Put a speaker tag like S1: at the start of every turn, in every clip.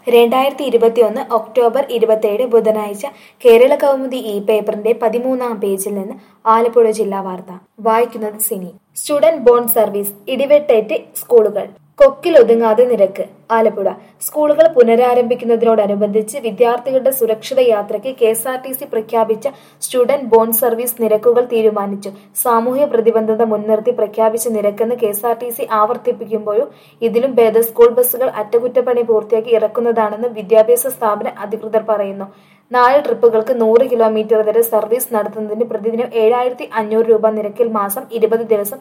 S1: 2021 October 27 ബുധനാഴ്ച കേരള കൗമുദി ഈ പേപ്പറിന്റെ 13-ാം പേജിൽ നിന്ന് ആലപ്പുഴ ജില്ലാ വാർത്ത വായിക്കുന്നത് സിനി. സ്റ്റുഡന്റ് ബോണ്ട് സർവീസ് ഇടിവെട്ടേറ്റ് സ്കൂളുകൾ കൊക്കിലൊതുങ്ങാതെ നിരക്ക്. ആലപ്പുഴ സ്കൂളുകൾ പുനരാരംഭിക്കുന്നതിനോടനുബന്ധിച്ച് വിദ്യാർത്ഥികളുടെ സുരക്ഷിത യാത്രയ്ക്ക് KSRTC പ്രഖ്യാപിച്ച സ്റ്റുഡന്റ് ബോണ്ട് സർവീസ് നിരക്കുകൾ തീരുമാനിച്ചു. സാമൂഹ്യ പ്രതിബദ്ധത മുൻനിർത്തി പ്രഖ്യാപിച്ച നിരക്കെന്ന് KSRTC ആവർത്തിപ്പിക്കുമ്പോഴും ഇതിലും ഭേദം സ്കൂൾ ബസ്സുകൾ അറ്റകുറ്റപ്പണി പൂർത്തിയാക്കി ഇറക്കുന്നതാണെന്ന് വിദ്യാഭ്യാസ സ്ഥാപന അധികൃതർ പറയുന്നു. 4 ട്രിപ്പുകൾക്ക് 100 കിലോമീറ്റർ വരെ സർവീസ് നടത്തുന്നതിന് പ്രതിദിനം 7,500 രൂപ നിരക്കിൽ മാസം 20 ദിവസം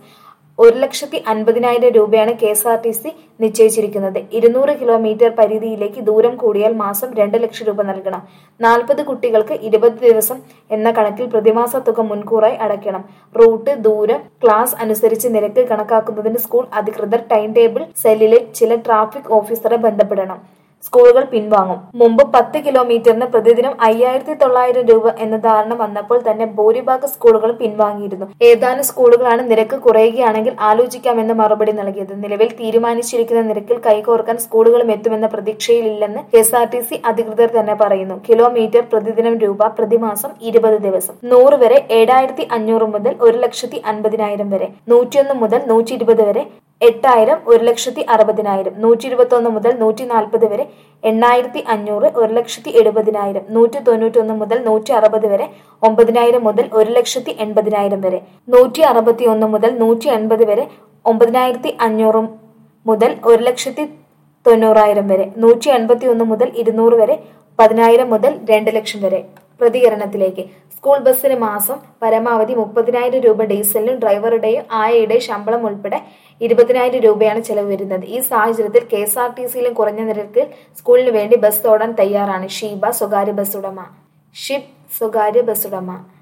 S1: 1,50,000 രൂപയാണ് KSRTC നിശ്ചയിച്ചിരിക്കുന്നത്. 200 കിലോമീറ്റർ പരിധിയിലേക്ക് ദൂരം കൂടിയാൽ മാസം 2 ലക്ഷം രൂപ നൽകണം. 40 കുട്ടികൾക്ക് 20 ദിവസം എന്ന കണക്കിൽ പ്രതിമാസ തുക മുൻകൂറായി അടയ്ക്കണം. റൂട്ട്, ദൂരം, ക്ലാസ് അനുസരിച്ച് നിരക്ക് കണക്കാക്കുന്നതിന് സ്കൂൾ അധികൃതർ ടൈം ടേബിൾ സെല്ലിലെ ചില ട്രാഫിക് ഓഫീസറെ ബന്ധപ്പെടണം. സ്കൂളുകൾ പിൻവാങ്ങും. മുമ്പ് 10 കിലോമീറ്ററിന് പ്രതിദിനം 5,900 രൂപ എന്ന ധാരണ വന്നപ്പോൾ തന്നെ ഭൂരിഭാഗം സ്കൂളുകളും പിൻവാങ്ങിയിരുന്നു. ഏതാനും സ്കൂളുകളാണ് നിരക്ക് കുറയുകയാണെങ്കിൽ ആലോചിക്കാമെന്ന് മറുപടി നൽകിയത്. നിലവിൽ തീരുമാനിച്ചിരിക്കുന്ന നിരക്കിൽ കൈകോർക്കാൻ സ്കൂളുകളും എത്തുമെന്ന പ്രതീക്ഷയിലില്ലെന്ന് KSRTC അധികൃതർ തന്നെ പറയുന്നു. കിലോമീറ്റർ പ്രതിദിനം രൂപ, പ്രതിമാസം 20 ദിവസം. 100 വരെ 7,500 മുതൽ 1,50,000 വരെ. 101 മുതൽ 120 വരെ 8,000, 1,60,000. 121 മുതൽ 140 വരെ 8,500, 1,70,000. 191 മുതൽ 160 വരെ 9,000 മുതൽ 1,80,000 വരെ. 161 മുതൽ 180 വരെ 9,500 മുതൽ 1,90,000 വരെ. 181 മുതൽ 200 വരെ 10,000 മുതൽ 2 ലക്ഷം വരെ. പ്രതികരണത്തിലേക്ക്. സ്കൂൾ ബസ്സിന് മാസം പരമാവധി 30,000 രൂപ ഡീസലിനും ഡ്രൈവറുടെയും ആയയുടെയും ശമ്പളം ഉൾപ്പെടെ 20,000 രൂപയാണ് ചെലവ് വരുന്നത്. ഈ സാഹചര്യത്തിൽ KSRTCയിലും കുറഞ്ഞ നിരക്കിൽ സ്കൂളിന് വേണ്ടി ബസ് ഓടാൻ തയ്യാറാണ് ഷിബ്, സ്വകാര്യ ബസ് ഉടമ.